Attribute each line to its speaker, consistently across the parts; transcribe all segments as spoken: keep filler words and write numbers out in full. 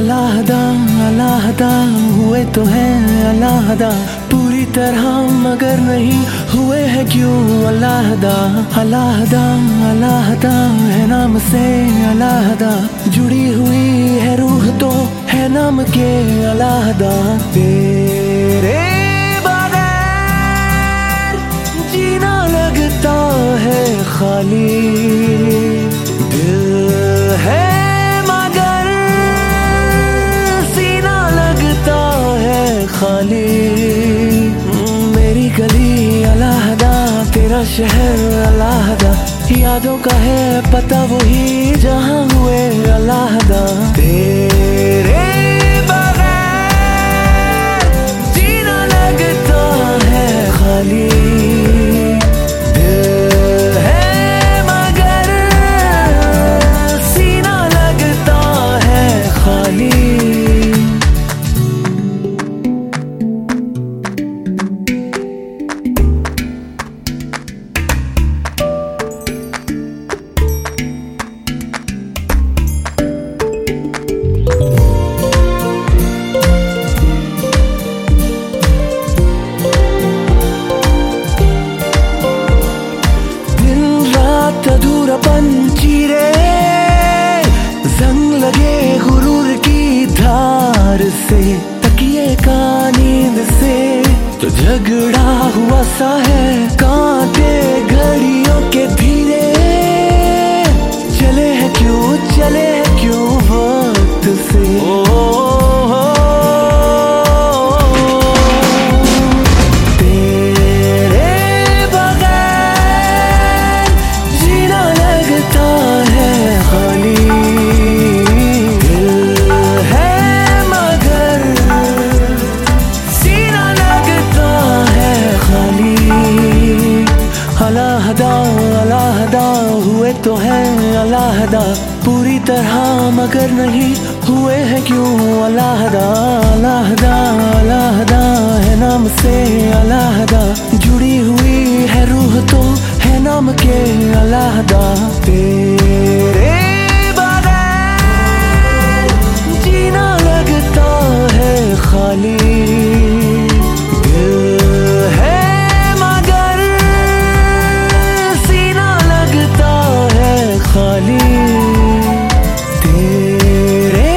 Speaker 1: अलहदा अलहदा हुए तो हैं अलहदा पूरी तरह मगर नहीं हुए हैं क्यों अलहदा। अलहदा अलहदा है नाम से अलहदा जुड़ी हुई है रूह तो है नाम के अलहदा। तेरे बगैर जीना लगता है खाली दिल है खाली। मेरी गली अलहदा तेरा शहर अलहदा यादों का है पता वही जहाँ हुए अलहदा। तेरे बगैर जीना लगता है खाली दिल है मगर सीना लगता है खाली। अधूरापन चीरे जंग लगे गुरूर की धार से तकिए का नींद से तो झगड़ा हुआ सा है कांटे घड़ियों के धीरे चले हैं क्यों चले हैं क्यों वक्त से। ओ, ओ, ओ, अलहदा अलहदा हुए तो हैं अलहदा पूरी तरह मगर नहीं हुए हैं क्यों अलहदा। अलहदा अलहदा है नाम से अलहदा जुड़ी हुई है रूह तो है नाम के अलहदा। तेरे बगैर जीना लगता है खाली खाली। तेरे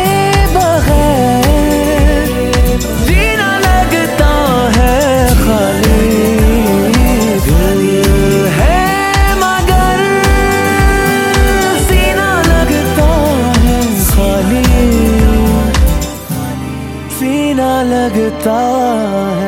Speaker 1: बगैर जीना लगता है खाली दिल है मगर सीना लगता है खाली सीना लगता है।